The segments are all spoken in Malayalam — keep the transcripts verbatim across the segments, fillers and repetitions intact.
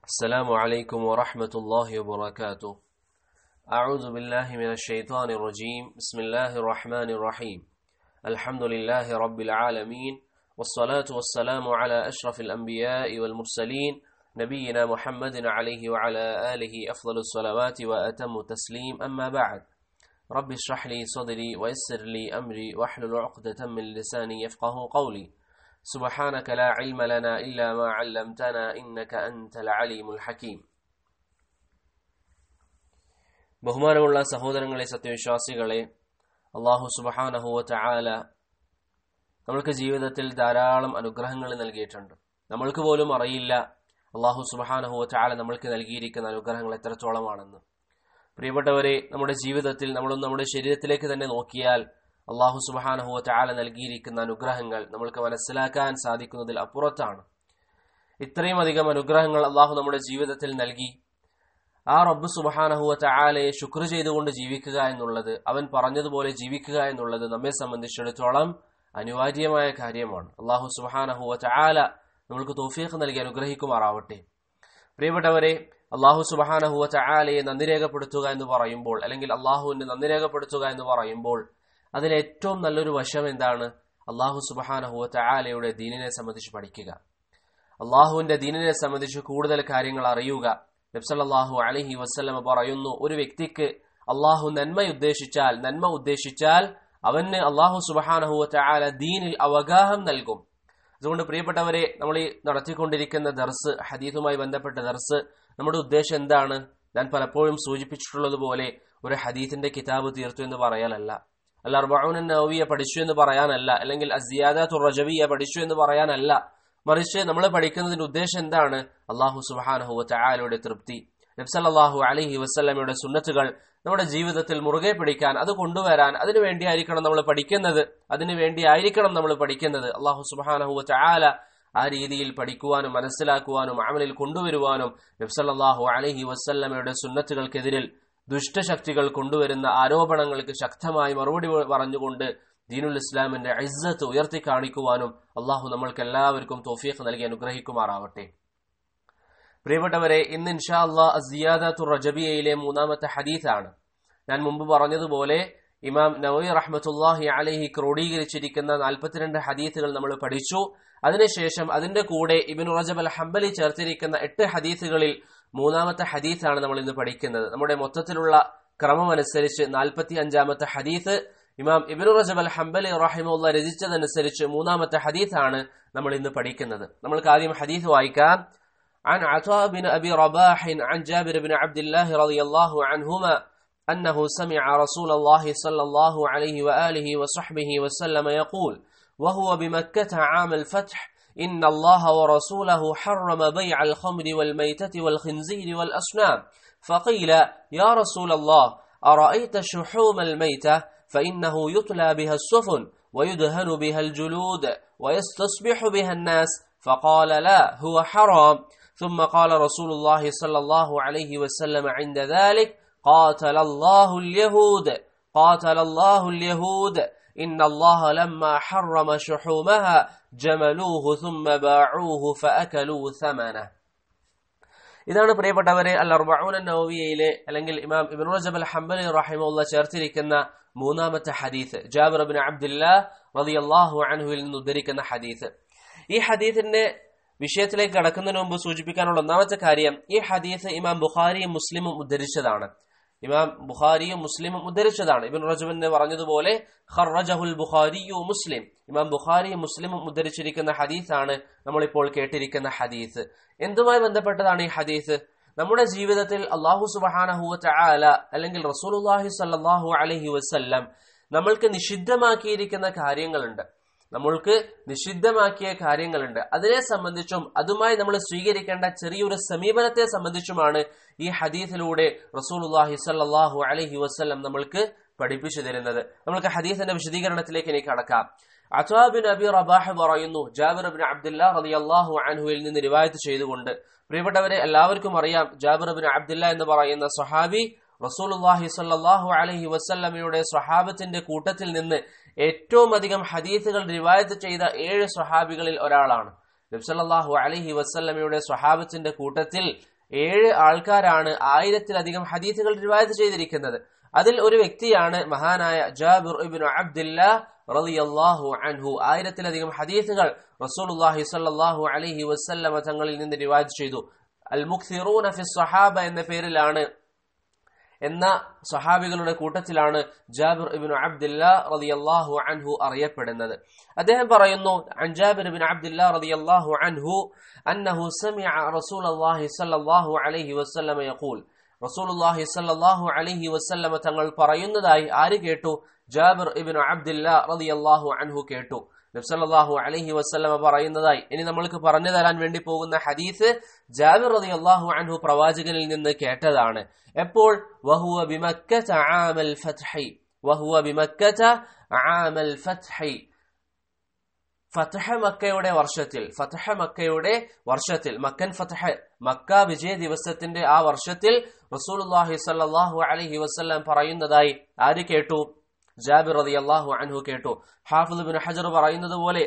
السلام عليكم ورحمة الله وبركاته. أعوذ بالله من الشيطان الرجيم. بسم الله الرحمن الرحيم. الحمد لله رب العالمين، والصلاة والسلام على أشرف الأنبياء والمرسلين نبينا محمد عليه وعلى آله أفضل الصلوات وأتم التسليم. أما بعد، رب اشرح لي صدري ويسر لي أمري واحلل عقدة من لساني يفقه قولي. سبحانك لا علم لنا إلا ما علمتنا إنك أنت العليم الحكيم. ബഹുമാനമുള്ള സഹോദരങ്ങളെ, സത്യവിശ്വാസികളെ, അല്ലാഹു സുബ്ഹാനഹു വ തആല നമ്മൾക്ക് ജീവിതത്തിൽ ധാരാളം അനുഗ്രഹങ്ങൾ നൽകിയിട്ടുണ്ട്. നമ്മൾക്ക് പോലും അറിയില്ല അല്ലാഹു സുബ്ഹാനഹു വ തആല നമ്മൾക്ക് നൽകിയിരിക്കുന്ന അനുഗ്രഹങ്ങൾ എത്രത്തോളമാണെന്ന്. പ്രിയപ്പെട്ടവരെ, നമ്മുടെ ജീവിതത്തിൽ നമ്മൾ നമ്മുടെ ശരീരത്തിലേക്ക് തന്നെ നോക്കിയാൽ അല്ലാഹു സുബ്ഹാനഹു വ തആല നൽകിയിരിക്കുന്ന അനുഗ്രഹങ്ങൾ നമ്മൾക്ക് മനസ്സിലാക്കാൻ സാധിക്കുന്നതിൽ അപ്പുറത്താണ്. ഇത്രയും അധികം അനുഗ്രഹങ്ങൾ അല്ലാഹു നമ്മുടെ ജീവിതത്തിൽ നൽകി ആ റബ്ബ് സുബ്ഹാനഹു വ തആലയെ ശുക്ർ ചെയ്തുകൊണ്ട് ജീവിക്കുക എന്നുള്ളത്, അവൻ പറഞ്ഞതുപോലെ ജീവിക്കുക എന്നുള്ളത് നമ്മെ സംബന്ധിച്ചിടത്തോളം അനിവാര്യമായ കാര്യമാണ്. അല്ലാഹു സുബ്ഹാനഹു വ തആല നമ്മൾക്ക് തൗഫീഖ് നൽകി അനുഗ്രഹിക്കുമാറാവട്ടെ. പ്രിയപ്പെട്ടവരെ, അല്ലാഹു സുബ്ഹാനഹു വ തആലയെ നന്ദി രേഖപ്പെടുത്തുക എന്ന് പറയുമ്പോൾ, അല്ലെങ്കിൽ അല്ലാഹുവിനെ നന്ദി രേഖപ്പെടുത്തുക എന്ന് പറയുമ്പോൾ അതിൽ ഏറ്റവും നല്ലൊരു വശം എന്താണ്? അല്ലാഹു സുബ്ഹാനഹു വ തആലയുടെ ദീനിനെ സംബന്ധിച്ച് പഠിക്കുക, അല്ലാഹുവിന്റെ ദീനിനെ സംബന്ധിച്ച് കൂടുതൽ കാര്യങ്ങൾ അറിയുക. നബി സല്ലല്ലാഹു അലൈഹി വസല്ലം പറയുന്നു, ഒരു വ്യക്തിക്ക് അല്ലാഹു നന്മ ഉദ്ദേശിച്ചാൽ നന്മ ഉദ്ദേശിച്ചാൽ അവന് അല്ലാഹു സുബ്ഹാനഹു വ തആല ദീനിൽ അവഗാഹം നൽകും. അതുകൊണ്ട് പ്രിയപ്പെട്ടവരെ, നമ്മൾ ഈ നടത്തിക്കൊണ്ടിരിക്കുന്ന ദർസ്, ഹദീസുമായി ബന്ധപ്പെട്ട ദർസ്, നമ്മുടെ ഉദ്ദേശം എന്താണ്? ഞാൻ പലപ്പോഴും സൂചിപ്പിച്ചിട്ടുള്ളതുപോലെ ഒരു ഹദീസിന്റെ കിതാബ് തീർത്തു എന്ന് പറയാനല്ല, അൽ അർബഊൻ നവവിയ പഠിച്ചു എന്ന് പറയാനല്ല, അല്ലെങ്കിൽ അസ്സിയാദത്തുർ റജവിയ പഠിച്ചു എന്ന് പറയാനല്ല. മറിച്ച് നമ്മൾ പഠിക്കുന്നതിന്റെ ഉദ്ദേശം എന്താണ്? അല്ലാഹു സുബ്ഹാനഹു വ തആലയുടെ തൃപ്തി, നബി സല്ലല്ലാഹു അലൈഹി വസല്ലമയുടെ സുന്നത്തുകൾ നമ്മുടെ ജീവിതത്തിൽ മുറുകെ പിടിക്കാൻ, അത് കൊണ്ടുവരാൻ, അതിനു വേണ്ടിയായിരിക്കണം നമ്മൾ പഠിക്കുന്നത് അതിനു വേണ്ടിയായിരിക്കണം നമ്മൾ പഠിക്കുന്നത് അല്ലാഹു സുബ്ഹാനഹു വ തആല ആ രീതിയിൽ പഠിക്കുവാനും മനസ്സിലാക്കുവാനും അമലിൽ കൊണ്ടുവരുവാനും നബി സല്ലല്ലാഹു അലൈഹി വസല്ലമയുടെ സുന്നത്തുകൾക്കെതിരിൽ ദുഷ്ടശക്തികൾ കൊണ്ടുവരുന്ന ആരോപണങ്ങൾക്ക് ശക്തമായി മറുപടി പറഞ്ഞുകൊണ്ട് ദീനുൽ ഇസ്ലാമിന്റെ ഇസ്സത്ത് ഉയർത്തി കാണിക്കുവാനും അല്ലാഹു നമ്മൾക്ക് എല്ലാവർക്കും തൗഫീഖ് നൽകി അനുഗ്രഹിക്കുമാറാവട്ടെ. പ്രിയപ്പെട്ടവരെ, ഇന്ന് ഇൻഷാ അല്ലാഹ് അസ്സിയാദത്തുർ റജബിയയിലെ മൂന്നാമത്തെ ഹദീസാണ്. ഞാൻ മുമ്പ് പറഞ്ഞതുപോലെ ഇമാം നവവി റഹ്മത്തുള്ളാഹി അലൈഹി ക്രോഡീകരിച്ചിരിക്കുന്ന നാൽപ്പത്തിരണ്ട് ഹദീസുകൾ നമ്മൾ പഠിച്ചു. അതിനുശേഷം അതിന്റെ കൂടെ ഇബ്നു റജബ് അൽ ഹംബലി ചേർത്തിരിക്കുന്ന എട്ട് ഹദീസുകളിൽ മൂന്നാമത്തെ ഹദീസാണ് നമ്മൾ ഇന്ന് പഠിക്കുന്നത്. നമ്മുടെ മൊത്തത്തിലുള്ള ക്രമമനുസരിച്ച് നാൽപ്പത്തി അഞ്ചാമത്തെ ഹദീസ് ഇമാം ഇബ്നു റജബ് അൽ ഹംബലി റഹിമഹുല്ലാഹ് രചിച്ചതനുസരിച്ച് മൂന്നാമത്തെ ഹദീസാണ് നമ്മൾ ഇന്ന് പഠിക്കുന്നത്. നമ്മൾക്ക് ആദ്യം ഹദീസ് വായിക്കാം. عن عطاء بن أبي رباح عن جابر بن عبد الله رضي الله عنهما أنه سمع رسول الله صلى الله عليه وآله وصحبه وسلم يقول وهو بمكة عام الفتح إن الله ورسوله حرم بيع الخمر والميتة والخنزير والأصنام فقيل يا رسول الله أرأيت شحوم الميتة فإنه يطلى بها السفن ويدهن بها الجلود ويستصبح بها الناس فقال لا هو حرام. ثم قال رسول الله صلى الله عليه وسلم عند ذلك قاتل الله اليهود قاتل الله اليهود إن الله لما حرم شحومها جملوه ثم باعوه فأكلوا ثمنه. ഇതാണ് പ്രിയപ്പെട്ടവരെ അൽ അർബഊൻ നവവിയയിലെ, അല്ലെങ്കിൽ ഇമാം ഇബ്നു റജബ് അൽ ഹംബലി റഹിമഹുല്ലാഹ് ചേർത്തിരിക്കുന്ന മൂന്നാമത്തെ ഹദീസ്, ജാബിർ ഇബ്നു അബ്ദുല്ലാഹ് റളിയല്ലാഹു അൻഹുവിൽ നിന്ന് ഉദ്ധരിക്കുന്ന ഹദീസ്. ഈ ഹദീസിന്റെ വിഷയത്തിലേക്ക് കടക്കുന്നതിന് മുമ്പ് സൂചിപ്പിക്കാനുള്ള ഒന്നാമത്തെ കാര്യം, ഈ ഹദീസ് ഇമാം ബുഖാരിയും മുസ്ലിമും ഉദ്ധരിച്ചതാണ്. ഇമാം ബുഖാരിയും മുസ്ലിമും ഉദ്ധരിച്ചതാണ്. ഇബ്നു റജബ് പറഞ്ഞതുപോലെ ഖറജഹുൽ ബുഖാരിയു മുസ്ലിം, ഇമാം ബുഖാരിയും മുസ്ലിമും ഉദ്ധരിച്ചിരിക്കുന്ന ഹദീസാണ് നമ്മളിപ്പോൾ കേട്ടിരിക്കുന്ന ഹദീസ്. എന്തുമായി ബന്ധപ്പെട്ടതാണ് ഈ ഹദീസ്? നമ്മുടെ ജീവിതത്തിൽ അല്ലാഹു സുബ്ഹാനഹു വ തആല, അല്ലെങ്കിൽ റസൂലുള്ളാഹി സ്വല്ലല്ലാഹു അലൈഹി വസല്ലം നമ്മൾക്ക് നിഷിദ്ധമാക്കിയിരിക്കുന്ന കാര്യങ്ങളുണ്ട്, നമ്മൾക്ക് നിഷിദ്ധമാക്കിയ കാര്യങ്ങളുണ്ട്. അതിനെ സംബന്ധിച്ചും അതുമായി നമ്മൾ സ്വീകരിക്കേണ്ട ചെറിയൊരു സമീപനത്തെ സംബന്ധിച്ചുമാണ് ഈ ഹദീസിലൂടെ റസൂലുള്ളാഹി സ്വല്ലല്ലാഹു അലൈഹി വസല്ലം നമ്മൾക്ക് പഠിപ്പിച്ചു തരുന്നത്. നമ്മൾക്ക് ഹദീസിന്റെ വിശദീകരണത്തിലേക്ക് ഇനി കടക്കാം. അത്വാ ബിൻ അബി റബാഹ് പറയുന്നു, ജാബിർ ഇബ്നു അബ്ദുല്ലാഹ് റളിയല്ലാഹു അൻഹുവിൽ നിന്ന് റിവായത്ത് ചെയ്തുകൊണ്ട്, പ്രിയപ്പെട്ടവരെ, എല്ലാവർക്കും അറിയാം ജാബിർ ഇബ്നു അബ്ദുല്ലാഹ് എന്ന് പറയുന്ന സ്വഹാബി റസൂലുള്ളാഹി സ്വല്ലല്ലാഹു അലൈഹി വസല്ലമയുടെ സ്വഹാബത്തിന്റെ കൂട്ടത്തിൽ നിന്ന് ഏറ്റവും അധികം ഹദീസുകൾ റിവായത്ത് ചെയ്ത ഏഴ് സ്വഹാബികളിൽ ഒരാളാണ്. നബി സല്ലല്ലാഹു അലൈഹി വസല്ലമയുടെ സ്വഹാബത്തിന്റെ കൂട്ടത്തിൽ ഏഴ് ആൾക്കാരാണ് ആയിരത്തിലധികം ഹദീസുകൾ റിവായത്ത് ചെയ്തിരിക്കുന്നത്. അതിൽ ഒരു വ്യക്തിയാണ് മഹാനായ ജാബിർ ഇബ്നു അബ്ദില്ലാ റളിയല്ലാഹു അൻഹു. ആയിരത്തിലധികം ഹദീസുകൾ റസൂലുള്ളാഹി സ്വല്ലല്ലാഹു അലൈഹി വസല്ലമ തങ്ങളിൽ നിന്ന് റിവായത്ത് ചെയ്തു. അൽ മുക്സിറൂന ഫി സ്വഹാബ എന്ന പേരിലാണ്, എന്ന സ്വഹാബികളുടെ കൂട്ടത്തിലാണ് ജാബിർ ഇബ്നു അബ്ദില്ലാ റളിയല്ലാഹു അൻഹു അറിയപ്പെടുന്നത്. അദ്ദേഹം പറയുന്നു, അൻ ജാബിർ ഇബ്നു അബ്ദില്ലാ റളിയല്ലാഹു അൻഹു അന്നഹു സമിഅ റസൂലുള്ളാഹി സ്വല്ലല്ലാഹു അലൈഹി വസല്ലമ യഖൂൽ, റസൂലുള്ളാഹി സ്വല്ലല്ലാഹു അലൈഹി വസല്ലമ തങ്ങൾ പറയുന്നതായി ആര് കേട്ടു? ജാബിർ ഇബ്നു അബ്ദില്ലാ റളിയല്ലാഹു അൻഹു കേട്ടു. നബി സല്ലല്ലാഹു അലൈഹി വസല്ലമ പറയുന്നതായി. ഇനി നമ്മൾക്ക് പറഞ്ഞു തരാൻ വേണ്ടി പോകുന്ന ഹദീസ് ജാബിർ റളിയല്ലാഹു അൻഹു പ്രവാചകനിൽ നിന്ന് കേട്ടതാണ്. എപ്പോൾ? വഹുവ ബിമക്കത ആമൽ ഫത്ഹി, വഹുവ ബിമക്കത ആമൽ ഫത്ഹി, ഫത്ഹ് മക്കയുടെ വർഷത്തിൽ, ഫത്ഹ് മക്കയുടെ വർഷത്തിൽ, മക്കൻ ഫത്ഹ്, മക്ക വിജയ ദിവസത്തിന്റെ ആ വർഷത്തിൽ റസൂലുള്ളാഹി സ്വല്ലല്ലാഹു അലൈഹി വസല്ലം പറയുന്നതായി ആര് കേട്ടു? ജാബിർ റളിയല്ലാഹു അൻഹു കേട്ടു. ഹാഫിദ് ഇബ്നു ഹജർ പറയുന്നത് പോലെ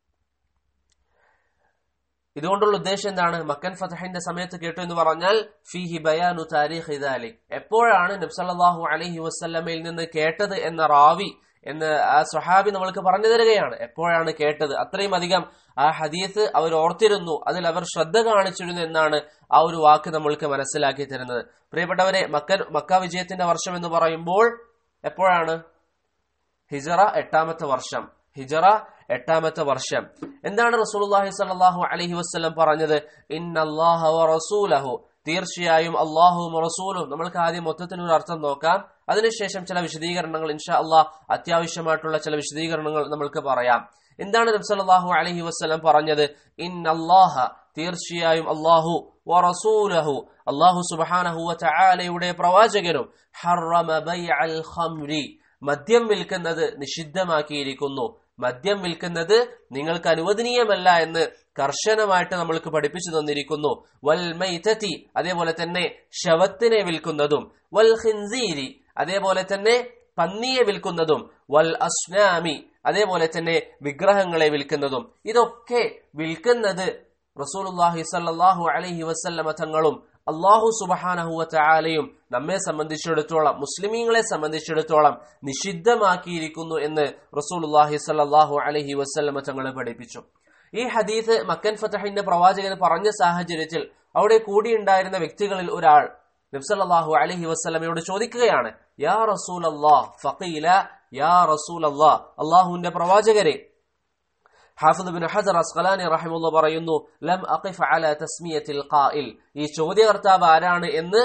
ഇതുകൊണ്ടുള്ള ഉദ്ദേശം എന്താണ്? മക്കൻ ഫത്ഹിന്റെ സമയത്ത് കേട്ടു എന്ന് പറഞ്ഞാൽ ഫീഹി ബയാനു താരീഖി ദാലിക്, എപ്പോഴാണ് നബി സല്ലല്ലാഹു അലൈഹി വസല്ലമയിൽ നിന്ന് കേട്ടത് എന്ന റാവി എന്ന് ആ സ്വഹാബി നമ്മൾക്ക് പറഞ്ഞു തരികയാണ്. എപ്പോഴാണ് കേട്ടത്? അത്രയും അധികം ആ ഹദീസ് അവർ ഓർത്തിരുന്നു, അതിൽ അവർ ശ്രദ്ധ കാണിച്ചിരുന്നു എന്നാണ് ആ ഒരു വാക്ക് നമ്മൾക്ക് മനസ്സിലാക്കി തരുന്നത്. പ്രിയപ്പെട്ടവരെ, മക്കൻ മക്ക വിജയത്തിന്റെ വർഷം എന്ന് പറയുമ്പോൾ എപ്പോഴാണ്? ഹിജറ എട്ടാമത്തെ വർഷം, ഹിജറ എട്ടാമത്തെ വർഷം. എന്താണ് റസൂലുള്ളാഹി സ്വല്ലല്ലാഹു അലൈഹി വസല്ലം പറഞ്ഞത്? ഇന്നല്ലാഹ വറസൂലഹു, തീർച്ചയായും അല്ലാഹുവും റസൂലും. നമ്മൾക്ക് ആദ്യം മൊത്തത്തിൽ ഒരു അർത്ഥം നോക്കാം, അതിനുശേഷം ചില വിശദീകരണങ്ങൾ ഇൻഷാ അല്ലാഹ്, അത്യാവശ്യമായിട്ടുള്ള ചില വിശദീകരണങ്ങൾ നമ്മൾക്ക് പറയാം. എന്താണ് നബി സല്ലല്ലാഹു അലൈഹി വസല്ലം പറഞ്ഞത്? ഇന്നല്ലാഹ, തീർച്ചയായും അല്ലാഹു, വറസൂലഹു, അല്ലാഹു സുബ്ഹാനഹു വ തആലയുടെ പ്രവാചകനും, ഹറമ ബൈഅൽ ഖംരി, മദ്യം വിൽക്കുന്നത് നിഷിദ്ധമാക്കിയിരിക്കുന്നു, മദ്യം വിൽക്കുന്നത് നിങ്ങൾക്ക് അനുവദനീയമല്ല എന്ന് കർശനമായിട്ട് നമ്മൾക്ക് പഠിപ്പിച്ചു തന്നിരിക്കുന്നു. വൽ മൈതതി, അതേപോലെ തന്നെ ശവത്തിനെ വിൽക്കുന്നതും, വൽ ഖിൻസീരി, അതേപോലെ തന്നെ പന്നിയെ വിൽക്കുന്നതും, വൽ അസ്നാമി, അതേപോലെ തന്നെ വിഗ്രഹങ്ങളെ വിൽക്കുന്നതും. ഇതൊക്കെ വിൽക്കുന്നത് റസൂലുള്ളാഹി സ്വല്ലല്ലാഹു അലൈഹി വസല്ലമ തങ്ങളും അല്ലാഹു സുബ്ഹാനഹു വ തആലയും നമ്മെ സംബന്ധിച്ചിടത്തോളം, മുസ്ലിമീങ്ങളെ സംബന്ധിച്ചിടത്തോളം നിഷിദ്ധമാക്കിയിരിക്കുന്നു എന്ന് റസൂലുള്ളാഹി സ്വല്ലല്ലാഹു അലൈഹി വസല്ലമ തങ്ങളെ പഠിപ്പിച്ചു. ഈ ഹദീസ് മക്കൻ ഫത്ഹിന്റെ പ്രവാചകൻ പറഞ്ഞ സാഹചര്യത്തിൽ അവിടെ കൂടിയുണ്ടായിരുന്ന വ്യക്തികളിൽ ഒരാൾ നബി സല്ലല്ലാഹു അലൈഹി വസല്ലമയോട് ചോദിക്കുകയാണ്, യാ റസൂലല്ലാഹ്, ഫഖീല യാ റസൂലല്ലാഹ്, അല്ലാഹുവിന്റെ പ്രവാചകരെ. ഹാഫിദ് ഇബ്നു ഹജർ അസ്ഖലാനി റഹിമഹുല്ലാഹ് പറയുന്നു, ലം അഖിഫ് അലാ തസ്മിയത്തിൽ ഖാഇൽ, ഈ ചോദ്യകർത്താവ് ആരാണ് എന്ന്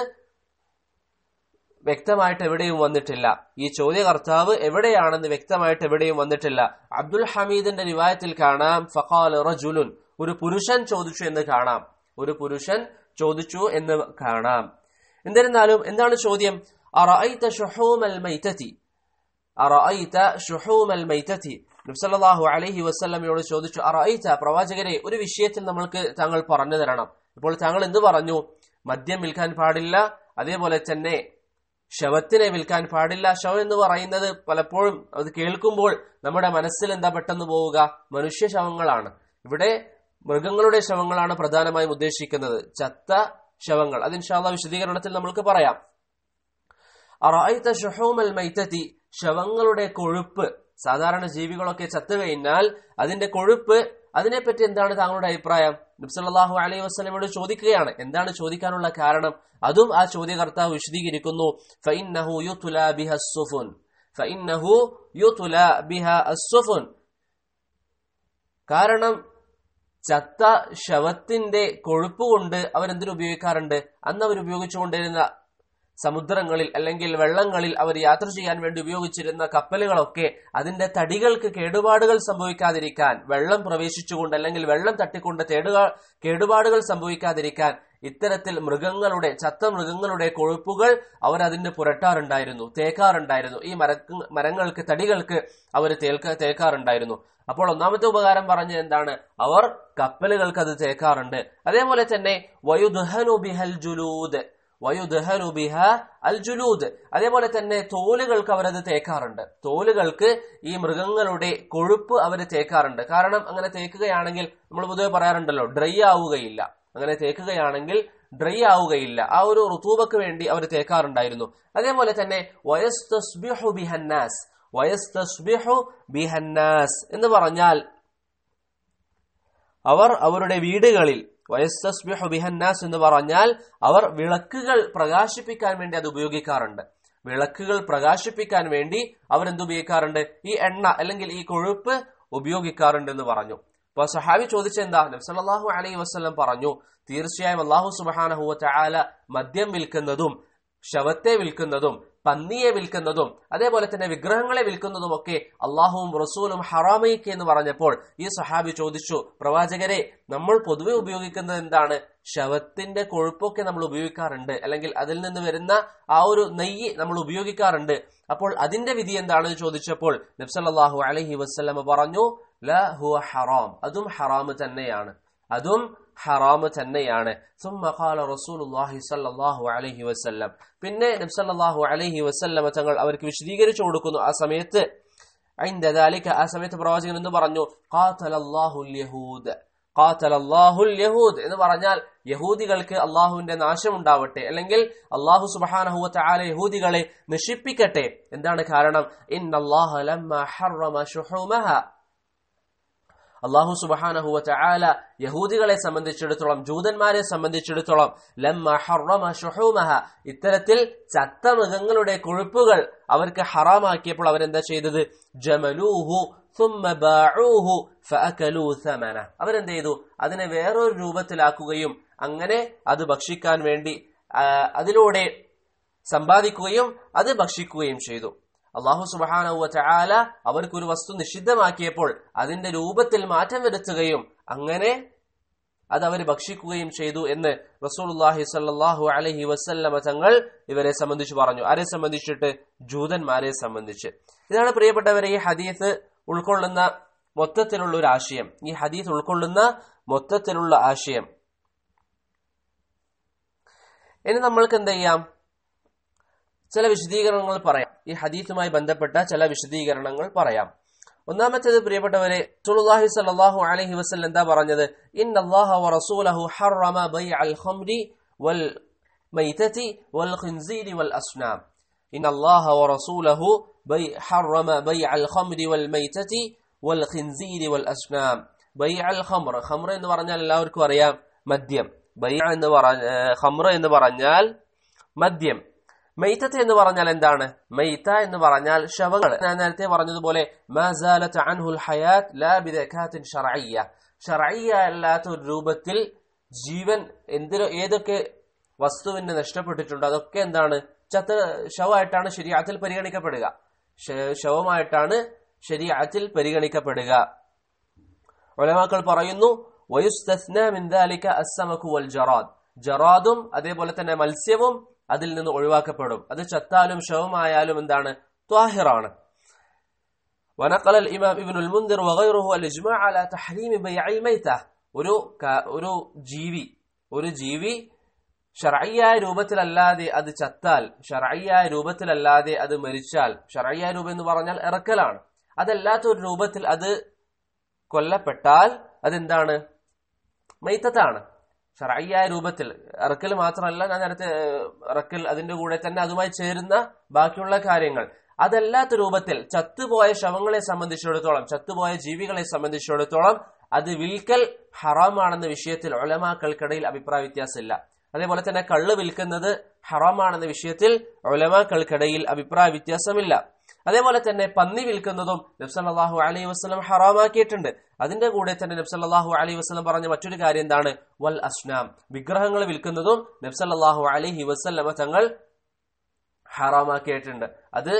വ്യക്തമായിട്ട് എവിടെയും വന്നിട്ടില്ല. ഈ ചോദ്യകർത്താവ് എവിടെയാണെന്ന് വ്യക്തമായിട്ട് എവിടെയും വന്നിട്ടില്ല. അബ്ദുൽ ഹമീദിന്റെ റിവായത്തിൽ കാണാം, ഫഖാല റജുലുൻ, ഒരു പുരുഷൻ ചോദിച്ചു എന്ന് കാണാം, ഒരു പുരുഷൻ ചോദിച്ചു എന്ന് കാണാം. എന്നിരുന്നാലും എന്താണ് ചോദ്യം? അറഅയ്ത ശുഹൂമൽ മൈതതി, അറഅയ്ത ശുഹൂമൽ മൈതതി, നബി സല്ലല്ലാഹു അലൈഹി വസല്ലമയോട് ചോദിച്ചു, അറഅയ്ത, പ്രവാചകരെ, ഒരു വിഷയത്തിൽ നമ്മൾക്ക് താങ്കൾ പറഞ്ഞു തരണം. ഇപ്പോൾ താങ്കൾ എന്ത് പറഞ്ഞു? മദ്യം വിൽക്കാൻ പാടില്ല, അതേപോലെ തന്നെ ശവത്തിനെ വിൽക്കാൻ പാടില്ല. ശവം എന്ന് പറയുന്നത് പലപ്പോഴും അത് കേൾക്കുമ്പോൾ നമ്മുടെ മനസ്സിൽ എന്താ പെട്ടെന്ന് പോവുക? മനുഷ്യ ശവങ്ങളാണ്. ഇവിടെ മൃഗങ്ങളുടെ ശവങ്ങളാണ് പ്രധാനമായും ഉദ്ദേശിക്കുന്നത്, ചത്ത ശവങ്ങൾ. അത് ഇൻഷാ അല്ലാഹ് വിശദീകരണത്തിൽ നമ്മൾക്ക് പറയാം. അറഅയ്ത ശുഹൂമൽ മൈതതി, ശവങ്ങളുടെ കൊഴുപ്പ്, സാധാരണ ജീവികളൊക്കെ ചത്തു കഴിഞ്ഞാൽ അതിന്റെ കൊഴുപ്പ്, അതിനെപ്പറ്റി എന്താണ് താങ്കളുടെ അഭിപ്രായം? നബി സല്ലല്ലാഹു അലൈഹി വസല്ലമയോട് ചോദിക്കുകയാണ്. എന്താണ് ചോദിക്കാനുള്ള കാരണം? അതും ആ ചോദ്യകർത്താവ് വിശദീകരിക്കുന്നു, ഫഇന്നഹു യുത്ലാ ബിഹ അസ്സുഫുൻ, ഫഇന്നഹു യുത്ലാ ബിഹ അസ്സുഫുൻ, കാരണം ചത്ത ശവത്തിന്റെ കൊഴുപ്പ് കൊണ്ട് അവരെന്തിനു ഉപയോഗിക്കാറുണ്ട്? അന്ന് അവർ ഉപയോഗിച്ചുകൊണ്ടിരുന്ന സമുദ്രങ്ങളിൽ അല്ലെങ്കിൽ വെള്ളങ്ങളിൽ അവർ യാത്ര ചെയ്യാൻ വേണ്ടി ഉപയോഗിച്ചിരുന്ന കപ്പലുകളൊക്കെ അതിന്റെ തടികൾക്ക് കേടുപാടുകൾ സംഭവിക്കാതിരിക്കാൻ, വെള്ളം പ്രവേശിച്ചുകൊണ്ട് അല്ലെങ്കിൽ വെള്ളം തട്ടിക്കൊണ്ട് കേടുപാടുകൾ സംഭവിക്കാതിരിക്കാൻ ഇത്തരത്തിൽ മൃഗങ്ങളുടെ, ചത്ത മൃഗങ്ങളുടെ കൊഴുപ്പുകൾ അവർ അതിന് പുരട്ടാറുണ്ടായിരുന്നു, തേക്കാറുണ്ടായിരുന്നു. ഈ മര മരങ്ങൾക്ക് തടികൾക്ക് അവർ തേൽക്ക തേക്കാറുണ്ടായിരുന്നു. അപ്പോൾ ഒന്നാമത്തെ ഉപകാരം പറഞ്ഞ എന്താണ്? അവർ കപ്പലുകൾക്ക് അത് തേക്കാറുണ്ട്. അതേപോലെ തന്നെ വയുദ്ഹനു ബിഹൽ ജുലൂദ്, വയുദ്ഹനു ബിഹ അൽ ജുലൂദ്, അതേപോലെ തന്നെ തോലുകൾക്ക് അവരത് തേക്കാറുണ്ട്. തോലുകൾക്ക് ഈ മൃഗങ്ങളുടെ കൊഴുപ്പ് അവർ തേക്കാറുണ്ട്. കാരണം അങ്ങനെ തേക്കുകയാണെങ്കിൽ, നമ്മൾ പൊതുവെ പറയാറുണ്ടല്ലോ, ഡ്രൈ ആവുകയില്ല. അങ്ങനെ തേക്കുകയാണെങ്കിൽ ഡ്രൈ ആവുകയില്ല. ആ ഒരു റുതൂബക്ക് വേണ്ടി അവർ തേക്കാറുണ്ടായിരുന്നു. അതേപോലെ തന്നെ വയസ്തസ്ബിഹു ബിഹന്നാസ്, വയസ്തസ്ബിഹു ബിഹന്നാസ് എന്ന് പറഞ്ഞാൽ അവർ അവരുടെ വീടുകളിൽ, വയസ്തസ്ബിഹു ബിഹന്നാസ് എന്ന് പറഞ്ഞാൽ അവർ വിളക്കുകൾ പ്രകാശിപ്പിക്കാൻ വേണ്ടി അത് ഉപയോഗിക്കാറുണ്ട്. വിളക്കുകൾ പ്രകാശിപ്പിക്കാൻ വേണ്ടി അവരെന്ത് ഉപയോഗിക്കാറുണ്ട്? ഈ എണ്ണ അല്ലെങ്കിൽ ഈ കൊഴുപ്പ് ഉപയോഗിക്കാറുണ്ട് എന്ന് പറഞ്ഞു. അപ്പൊ സഹാബി ചോദിച്ചെന്താ? നബി സല്ലല്ലാഹു അലൈഹി വസല്ലം പറഞ്ഞു, തീർച്ചയായും അല്ലാഹു സുബ്ഹാനഹു വ തആല മദ്യം വിൽക്കുന്നതും ശവത്തെ വിൽക്കുന്നതും പന്നിയെ വിൽക്കുന്നതും അതേപോലെ തന്നെ വിഗ്രഹങ്ങളെ വിൽക്കുന്നതും ഒക്കെ അള്ളാഹുവും റസൂലും ഹറാമയ്ക്ക് എന്ന് പറഞ്ഞപ്പോൾ ഈ സഹാബി ചോദിച്ചു, പ്രവാചകരെ, നമ്മൾ പൊതുവെ ഉപയോഗിക്കുന്നത് എന്താണ്? ശവത്തിന്റെ കൊഴുപ്പൊക്കെ നമ്മൾ ഉപയോഗിക്കാറുണ്ട്, അല്ലെങ്കിൽ അതിൽ നിന്ന് വരുന്ന ആ ഒരു നെയ്യ് നമ്മൾ ഉപയോഗിക്കാറുണ്ട്. അപ്പോൾ അതിന്റെ വിധി എന്താണെന്ന് ചോദിച്ചപ്പോൾ നബി സല്ലല്ലാഹു അലൈഹി വസല്ലം പറഞ്ഞു, ലാ ഹുവ ഹറാം, അതും ഹറാമ് തന്നെയാണ്, അതും ഹറാമ് തന്നെയാണ്. ثم قال رسول الله صلى الله عليه وسلم, പിന്നെ നബി സല്ലല്ലാഹു അലൈഹി വസല്ലം തങ്ങൾ അവർക്ക് വിശദീകരിച്ചു കൊടുക്കുന്നു. ആ സമയത്ത് عند ذلك, ആ സമയത്ത് പ്രവാചകൻ എന്ന് പറഞ്ഞു, قاتل الله اليهود, قاتل الله اليهود എന്ന് പറഞ്ഞാൽ യഹൂദികൾക്ക് അള്ളാഹുവിന്റെ നാശം ഉണ്ടാവട്ടെ, അല്ലെങ്കിൽ അള്ളാഹു സുബ്ഹാനഹു വ തആല യഹൂദികളെ നശിപ്പിക്കട്ടെ. എന്താണ് കാരണം? ഇന്നല്ലാഹ ലമ്മ ഹറമ ശുഹൂമഹ, അള്ളാഹു സുബ്ഹാനഹു വ തആല യഹൂദികളെ സംബന്ധിച്ചിടത്തോളം, ജൂതന്മാരെ സംബന്ധിച്ചിടത്തോളം, ലമ്മ ഹറമ ശുഹൂമഹ, ഇത്തരത്തിൽ ചത്ത മൃഗങ്ങളുടെ കൊഴുപ്പുകൾ അവർക്ക് ഹറാമാക്കിയപ്പോൾ അവരെന്താ ചെയ്തത്? ജമലൂഹു ثم باعوه فاكلوا ثمنه, അവരെന്ത് ചെയ്തു? അതിനെ വേറൊരു രൂപത്തിലാക്കുകയും അങ്ങനെ അത് ഭക്ഷിക്കാൻ വേണ്ടി അതിലൂടെ സമ്പാദിക്കുകയും അത് ഭക്ഷിക്കുകയും ചെയ്തു. അല്ലാഹു സുബ്ഹാനഹു വ തആല അവർക്കൊരു വസ്തു നിഷിദ്ധമാക്കിയപ്പോൾ അതിന്റെ രൂപത്തിൽ മാറ്റം വരുത്തുകയും അങ്ങനെ അത് അവർ ഭക്ഷിക്കുകയും ചെയ്തു എന്ന് റസൂലുള്ളാഹി സ്വല്ലല്ലാഹു അലൈഹി വസല്ലമ തങ്ങൾ ഇവരെ സംബന്ധിച്ച് പറഞ്ഞു. ആരെ സംബന്ധിച്ചിട്ട്? ജൂതന്മാരെ സംബന്ധിച്ച്. ഇതാണ് പ്രിയപ്പെട്ടവരെ ഈ ഹദീസ് ഉൾക്കൊള്ളുന്ന മൊത്തത്തിലുള്ള ഒരു ആശയം. ഈ ഹദീസ് ഉൾക്കൊള്ളുന്ന മൊത്തത്തിലുള്ള ആശയം. ഇനി നമ്മൾക്ക് എന്ത് ചെയ്യാം? ചില വിശദീകരണങ്ങൾ പറയാം. ഈ ഹദീസുമായി ബന്ധപ്പെട്ട ചില വിശദീകരണങ്ങൾ പറയാം. ഒന്നാമത്തേത് പ്രിയപ്പെട്ടവരെ, റസൂലുള്ളാഹി സ്വല്ലല്ലാഹു അലൈഹി വസല്ലം എന്താ പറഞ്ഞത്? ഇന്നല്ലാഹ വറസൂലഹു ഹറമ ബൈഅൽ ഖംരി വൽ മൈതതി വൽ ഖിൻസീരി വൽ അസ്നാം. ഇന്നല്ലാഹ വറസൂലഹു ബൈ ഹറമ ബൈഅൽ ഖംരി വൽ മൈതതി വൽ ഖിൻസീരി വൽ അസ്നാം. ബൈഅൽ ഖംർ, ഖംർ എന്ന് പറഞ്ഞാൽ എല്ലാവർക്കും അറിയാം, മദ്യം. ബൈഅ എന്ന് പറഞ്ഞ ഖംർ എന്ന് പറഞ്ഞാൽ മദ്യം. മൈതത്ത് എന്ന് പറഞ്ഞാൽ എന്താണ്? മൈത എന്ന് പറഞ്ഞാൽ ശവങ്ങൾ. ഞാൻ നേരത്തെ പറഞ്ഞതുപോലെ മാ സാലത അൻഹുൽ ഹയാത്ത് ലാ ബിദകാത്തിൻ ശർഇയ്യ, ശർഇയ്യ അല്ലാത്ത ഒരു രൂപത്തിൽ ജീവൻ എന്തിനോ ഏതൊക്കെ വസ്തുവിനെ നഷ്ടപ്പെട്ടിട്ടുണ്ടോ അതൊക്കെ എന്താണ്? ചത്ത ശവമായിട്ടാണ് ശരീഅത്തിൽ പരിഗണിക്കപ്പെടുക. ശവമായിട്ടാണ് ശരീഅത്തിൽ പരിഗണിക്കപ്പെടുക. ഉലമാക്കൾ പറയുന്നു, വയുസ്തസ്നാ മിൻ ദാലിക അസ്സമകു വൽ ജറാദ്, ജറാദും അതേപോലെ തന്നെ മത്സ്യവും അതിൽ നിന്ന് ഒഴിവാക്കപ്പെടും. അത് ചത്താലും ശവമായാലും എന്താണ്? ത്വാഹിറാണ്. വനഖല ഇമാം ഇബ്നുൽ മുൻദിർ വഗൈറുഹു അൽ ഇജ്മാഅ അലാ തഹ്രീം ബൈഇൽ മൈത, ഒരു ഒരു ജീവി ഒരു ജീവി ശർഇയ്യായ രൂപത്തിലല്ലാതെ അത് ചത്താൽ, ശർഇയ്യായ രൂപത്തിലല്ലാതെ അത് മരിച്ചാൽ, ശർഇയ്യായ രൂപം എന്ന് പറഞ്ഞാൽ ഇറക്കലാണ്, അതല്ലാത്ത ഒരു രൂപത്തിൽ അത് കൊല്ലപ്പെട്ടാൽ അതെന്താണ്? മൈതത്താണ്. ശർഇയ്യായ രൂപത്തിൽ ഇറക്കൽ മാത്രമല്ല, ഞാൻ നേരത്തെ ഇറക്കൽ അതിന്റെ കൂടെ തന്നെ അതുമായി ചേരുന്ന ബാക്കിയുള്ള കാര്യങ്ങൾ, അതല്ലാത്ത രൂപത്തിൽ ചത്തുപോയ ശവങ്ങളെ സംബന്ധിച്ചിടത്തോളം, ചത്തുപോയ ജീവികളെ സംബന്ധിച്ചിടത്തോളം അത് വിൽക്കൽ ഹറാമാണെന്ന വിഷയത്തിൽ ഉലമാക്കൾക്കിടയിൽ അഭിപ്രായ വ്യത്യാസമില്ല. അതേപോലെ തന്നെ കള്ള് വിൽക്കുന്നത് ഹറാമാണെന്ന വിഷയത്തിൽ ഉലമാക്കൾക്കിടയിൽ അഭിപ്രായ വ്യത്യാസമില്ല. അതേപോലെ തന്നെ പന്നി വിൽക്കുന്നതും നബി സല്ലല്ലാഹു അലൈഹി വസല്ലം ഹറാമാക്കിയിട്ടുണ്ട്. അതിന്റെ കൂടെ തന്നെ നബി സല്ലല്ലാഹു അലൈഹി വസല്ലം പറഞ്ഞ മറ്റൊരു കാര്യം എന്താണ്? വൽ അസ്നാം, വിഗ്രഹങ്ങൾ വിൽക്കുന്നതും നബി സല്ലല്ലാഹു അലൈഹി വസല്ലം തങ്ങൾ ഹറാമാക്കിയിട്ടുണ്ട്. അത്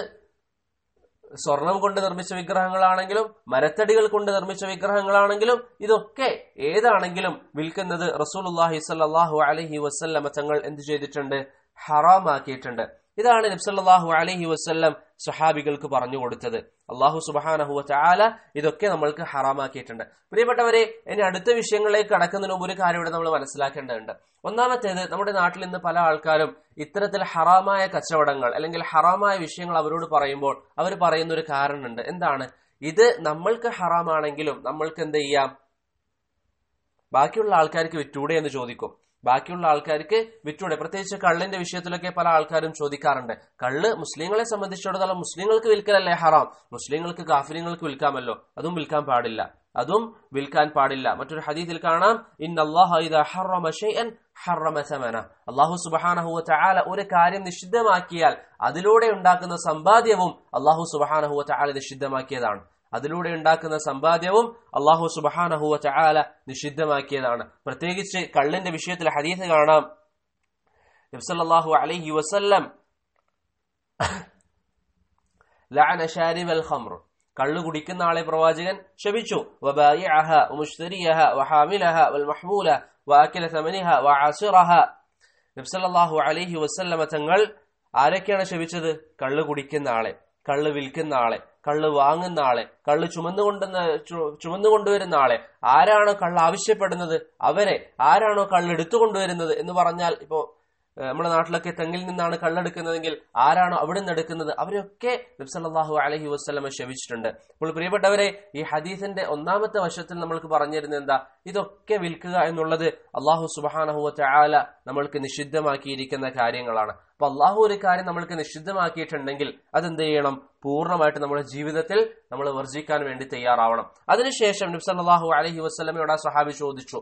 സ്വർണം കൊണ്ട് നിർമ്മിച്ച വിഗ്രഹങ്ങളാണെങ്കിലും മരത്തടികൾ കൊണ്ട് നിർമ്മിച്ച വിഗ്രഹങ്ങളാണെങ്കിലും ഇതൊക്കെ ഏതാണെങ്കിലും വിൽക്കുന്നത് റസൂലുള്ളാഹി സ്വല്ലല്ലാഹു അലൈഹി വസല്ലം തങ്ങൾ എന്ത് ചെയ്തിട്ടുണ്ട്? ഹറാമാക്കിയിട്ടുണ്ട്. ഇതാണ് നബി സല്ലല്ലാഹു അലൈഹി വസല്ലം സഹാബികൾക്ക് പറഞ്ഞു കൊടുത്തത്. അല്ലാഹു സുബ്ഹാനഹു വ തആല ഇതൊക്കെ നമ്മൾക്ക് ഹറാമാക്കിയിട്ടുണ്ട്. പ്രിയപ്പെട്ടവരെ, ഇനി അടുത്ത വിഷയങ്ങളിലേക്ക് കടക്കുന്നതിന് മുമ്പ് ഒരു കാര്യം ഇവിടെ നമ്മൾ മനസ്സിലാക്കേണ്ടതുണ്ട്. ഒന്നാമത്തേത്, നമ്മുടെ നാട്ടിൽ ഇന്ന് പല ആൾക്കാരും ഇത്തരത്തിൽ ഹറാമായ കച്ചവടങ്ങൾ അല്ലെങ്കിൽ ഹറാമായ വിഷയങ്ങൾ അവരോട് പറയുമ്പോൾ അവർ പറയുന്ന ഒരു കാരണമുണ്ട്. എന്താണ്? ഇത് നമ്മൾക്ക് ഹറാമാണെങ്കിലും നമ്മൾക്ക് എന്ത് ചെയ്യാം? ബാക്കിയുള്ള ആൾക്കാർക്ക് വിറ്റൂടെ എന്ന് ചോദിക്കും. ബാക്കിയുള്ള ആൾക്കാർക്ക് വിറ്റൂടെ? പ്രത്യേകിച്ച് കള്ളിന്റെ വിഷയത്തിലൊക്കെ പല ആൾക്കാരും ചോദിക്കാറുണ്ട്. കള്ള് മുസ്ലിങ്ങളെ സംബന്ധിച്ചിടത്തോളം മുസ്ലിങ്ങൾക്ക് വിൽക്കലല്ലേ ഹറാം, മുസ്ലിങ്ങൾക്ക് കാഫിര്യങ്ങൾക്ക് വിൽക്കാമല്ലോ, അതും വിൽക്കാൻ പാടില്ല, അതും വിൽക്കാൻ പാടില്ല. മറ്റൊരു ഹദീസിൽ കാണാം, ഇന്നല്ലാഹ ഇദാ ഹറമ ശൈഅൻ ഹറമ സമന. അല്ലാഹു സുബ്ഹാനഹു വ തആല ഒരു കാര്യം നിഷിദ്ധമാക്കിയാൽ അതിലൂടെ ഉണ്ടാക്കുന്ന സമ്പാദ്യവും അല്ലാഹു സുബ്ഹാനഹു വ തആല നിഷിദ്ധമാക്കിയതാണ്. അതിലൂടെ ഉണ്ടാക്കുന്ന സമ്പാദ്യവും അല്ലാഹു സുബ്ഹാനഹു വ തആല നിഷിദ്ധമാക്കിയതാണ്. പ്രത്യേകിച്ച് കള്ളിന്റെ വിഷയത്തിൽ ഹദീസ് കാണാം, നബി സല്ലല്ലാഹു അലൈഹി വസല്ലം ലഅന ശാരിബൽ ഖംർ, കള്ളു കുടിക്കുന്ന ആളെ പ്രവാചകൻ ശപിച്ചു. വബായിഅഹ വമുശ്തരിയഹ വഹാമിലഹ വൽമഹ്മൂല വആകില സമനിഹ വആസിറഹ. നബി സല്ലല്ലാഹു അലൈഹി വസല്ലം തങ്ങൾ ആരൊക്കെയാണ് ശപിച്ചത്? കള്ളു കുടിക്കുന്ന ആളെ, കള്ള് വിൽക്കുന്ന ആളെ, കള്ള് വാങ്ങുന്ന ആളെ, കള്ള് ചുമന്നുകൊണ്ടുന്ന ചുമന്നുകൊണ്ടുവരുന്ന ആളെ. ആരാണോ കള്ള് ആവശ്യപ്പെടുന്നത് അവരെ, ആരാണോ കള്ള് എടുത്തുകൊണ്ടുവരുന്നത് എന്ന് പറഞ്ഞാൽ, ഇപ്പോ നമ്മുടെ നാട്ടിലൊക്കെ തെങ്ങിൽ നിന്നാണ് കള്ളെടുക്കുന്നതെങ്കിൽ ആരാണോ അവിടെ നിന്ന് എടുക്കുന്നത് അവരൊക്കെ നബി സല്ലല്ലാഹു അലൈഹി വസല്ലം ശപിച്ചിട്ടുണ്ട്. അപ്പോൾ പ്രിയപ്പെട്ടവരെ, ഈ ഹദീസിന്റെ ഒന്നാമത്തെ വശത്തിൽ നമ്മൾക്ക് പറഞ്ഞിരുന്നത് എന്താ? ഇതൊക്കെ വിൽക്കുക എന്നുള്ളത് അല്ലാഹു സുബ്ഹാനഹു വ തആല നമ്മൾക്ക് നിഷിദ്ധമാക്കിയിരിക്കുന്ന കാര്യങ്ങളാണ്. അപ്പൊ അള്ളാഹു ഒരു കാര്യം നമ്മൾക്ക് നിഷിദ്ധമാക്കിയിട്ടുണ്ടെങ്കിൽ അതെന്ത് ചെയ്യണം? പൂർണ്ണമായിട്ട് നമ്മുടെ ജീവിതത്തിൽ നമ്മൾ വർജിക്കാൻ വേണ്ടി തയ്യാറാവണം. അതിനുശേഷം നബി സല്ലല്ലാഹു അലൈഹി വസല്ലമയോട് ആ സ്വഹാബി ചോദിച്ചു,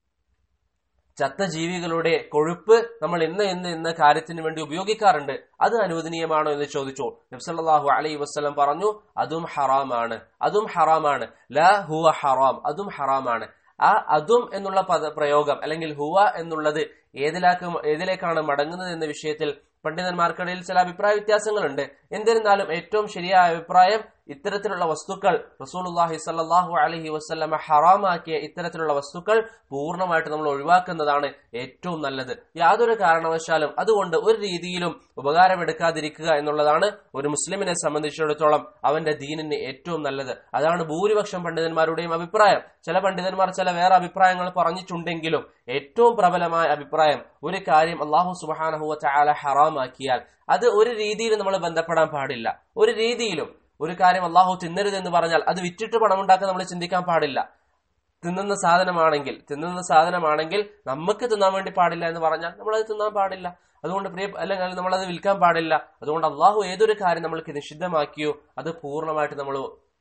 ചത്ത ജീവികളുടെ കൊഴുപ്പ് നമ്മൾ ഇന്ന് ഇന്ന് ഇന്ന കാര്യത്തിന് വേണ്ടി ഉപയോഗിക്കാറുണ്ട്, അത് അനുവദനീയമാണോ എന്ന് ചോദിച്ചു. നബി സല്ലല്ലാഹു അലൈഹി വസല്ലം പറഞ്ഞു, അതും ഹറാമാണ്, അതും ഹറാമാണ്. ലാ ഹുവ ഹറാം, അതും ഹറാമാണ്. ആ അതും എന്നുള്ള പദ പ്രയോഗം അല്ലെങ്കിൽ ഹുവ എന്നുള്ളത് ഏതിലേക്ക് ഏതിലേക്കാണ് മടങ്ങുന്നത് എന്ന വിഷയത്തിൽ പണ്ഡിതന്മാർക്കിടയിൽ ചില അഭിപ്രായ വ്യത്യാസങ്ങളുണ്ട്. എന്നിരുന്നാലും ഏറ്റവും ശരിയായ അഭിപ്രായം ഇത്തരത്തിലുള്ള വസ്തുക്കൾ റസൂലുള്ളാഹി സ്വല്ലല്ലാഹു അലൈഹി വസല്ലമ ഹറാമാക്കിയ ഇത്തരത്തിലുള്ള വസ്തുക്കൾ പൂർണ്ണമായിട്ട് നമ്മൾ ഒഴിവാക്കുന്നതാണ് ഏറ്റവും നല്ലത്. യാതൊരു കാരണവശാലും അതുകൊണ്ട് ഒരു രീതിയിലും ഉപകാരമെടുക്കാതിരിക്കുക എന്നുള്ളതാണ് ഒരു മുസ്ലിമിനെ സംബന്ധിച്ചിടത്തോളം അവന്റെ ദീനിന് ഏറ്റവും നല്ലത്. അതാണ് ഭൂരിപക്ഷം പണ്ഡിതന്മാരുടെയും അഭിപ്രായം. ചില പണ്ഡിതന്മാർ ചില വേറെ അഭിപ്രായങ്ങൾ പറഞ്ഞിട്ടുണ്ടെങ്കിലും ഏറ്റവും പ്രബലമായ അഭിപ്രായം, ഒരു കാര്യം അല്ലാഹു സുബ്ഹാനഹു വ തആല ഹറാമാക്കിയാൽ അത് ഒരു രീതിയിലും നമ്മൾ ബന്ധപ്പെടാൻ പാടില്ല. ഒരു രീതിയിലും ഒരു കാര്യം അല്ലാഹു തിന്നരുത് എന്ന് പറഞ്ഞാൽ അത് വിറ്റിട്ട് പണമുണ്ടാക്കാൻ നമ്മൾ ചിന്തിക്കാൻ പാടില്ല. തിന്നുന്ന സാധനമാണെങ്കിൽ തിന്നുന്ന സാധനമാണെങ്കിൽ നമുക്ക് തിന്നാൻ വേണ്ടി പാടില്ല എന്ന് പറഞ്ഞാൽ നമ്മളത് തിന്നാൻ പാടില്ല. അതുകൊണ്ട് പ്രിയ അല്ലെങ്കിൽ നമ്മളത് വിൽക്കാൻ പാടില്ല. അതുകൊണ്ട് അല്ലാഹു ഏതൊരു കാര്യം നമ്മൾക്ക് നിഷിദ്ധമാക്കിയോ അത് പൂർണ്ണമായിട്ട് നമ്മൾ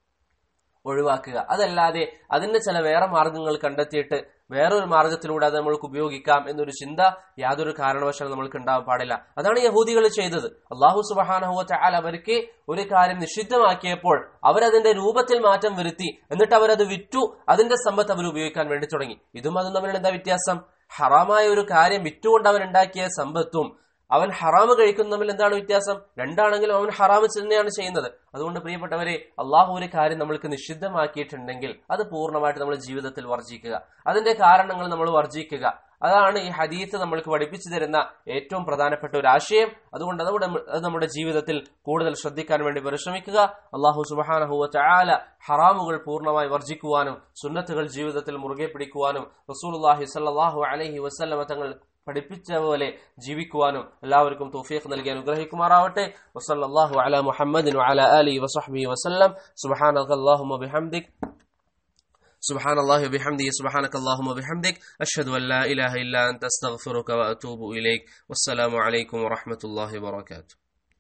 ഒഴിവാക്കുക. അതല്ലാതെ അതിന്റെ ചില വേറെ മാർഗങ്ങൾ കണ്ടെത്തിയിട്ട് വേറൊരു മാർഗത്തിലൂടെ അത് നമ്മൾക്ക് ഉപയോഗിക്കാം എന്നൊരു ചിന്ത യാതൊരു കാരണവശാലും നമ്മൾക്ക് ഉണ്ടാവാൻ പാടില്ല. അതാണ് യഹൂദികൾ ചെയ്തത്. അല്ലാഹു സുബ്ഹാനഹു വ തആല അവർക്ക് ഒരു കാര്യം നിഷിദ്ധമാക്കിയപ്പോൾ അവരതിന്റെ രൂപത്തിൽ മാറ്റം വരുത്തി, എന്നിട്ട് അവരത് വിറ്റു, അതിന്റെ സമ്പത്ത് അവർ ഉപയോഗിക്കാൻ വേണ്ടി തുടങ്ങി. ഇതും അതും തമ്മിൽ എന്താ വ്യത്യാസം? ഹറാമായ ഒരു കാര്യം വിറ്റുകൊണ്ട് അവൻ ഉണ്ടാക്കിയ സമ്പത്തും അവൻ ഹറാമ് കഴിക്കുന്ന തമ്മിൽ എന്താണ് വ്യത്യാസം? രണ്ടാണെങ്കിലും അവൻ ഹറാമ് തന്നെയാണ് ചെയ്യുന്നത്. അതുകൊണ്ട് പ്രിയപ്പെട്ടവരെ, അള്ളാഹു ഒരു കാര്യം നമ്മൾക്ക് നിഷിദ്ധമാക്കിയിട്ടുണ്ടെങ്കിൽ അത് പൂർണ്ണമായിട്ട് നമ്മൾ ജീവിതത്തിൽ വർജിക്കുക, അതിന്റെ കാരണങ്ങൾ നമ്മൾ വർജിക്കുക. അതാണ് ഈ ഹദീസ് നമ്മൾക്ക് പഠിപ്പിച്ചു തരുന്ന ഏറ്റവും പ്രധാനപ്പെട്ട ഒരു ആശയം. അതുകൊണ്ട് നമ്മുടെ നമ്മുടെ ജീവിതത്തിൽ കൂടുതൽ ശ്രദ്ധിക്കാൻ വേണ്ടി പരിശ്രമിക്കുക. അല്ലാഹു സുബ്ഹാനഹു വ തആല ഹറാമുകൾ പൂർണ്ണമായി വർജിക്കുവാനും സുന്നത്തുകൾ ജീവിതത്തിൽ മുറുകെ പിടിക്കുവാനും റസൂലുള്ളാഹി സ്വല്ലല്ലാഹു അലൈഹി വസല്ലം തങ്ങൾ പഠിപ്പിച്ച പോലെ ജീവിക്കുവാനും എല്ലാവർക്കും തൗഫീഖ് നൽകി അനുഗ്രഹിക്കുമാറാവട്ടെ. വസല്ലല്ലാഹു അലാ മുഹമ്മദിൻ വഅലാ ആലിഹി വസഹ്ബിഹി വസല്ലം. സുബ്ഹാനകല്ലാഹുമ്മ ബിഹംദിക് സുബ്ഹാനല്ലാഹി വബിഹംദിഹി സുബ്ഹാനകല്ലാഹുമ്മ ബിഹംദിക് അഷ്ഹദു അൻ ലാ ഇലാഹ ഇല്ലാ അൻത അസ്തഗ്ഫിറുക വഅതൂബു ഇലൈക്. വസ്സലാമു അലൈക്കും വറഹ്മത്തുള്ളാഹി വബറകാതുഹു.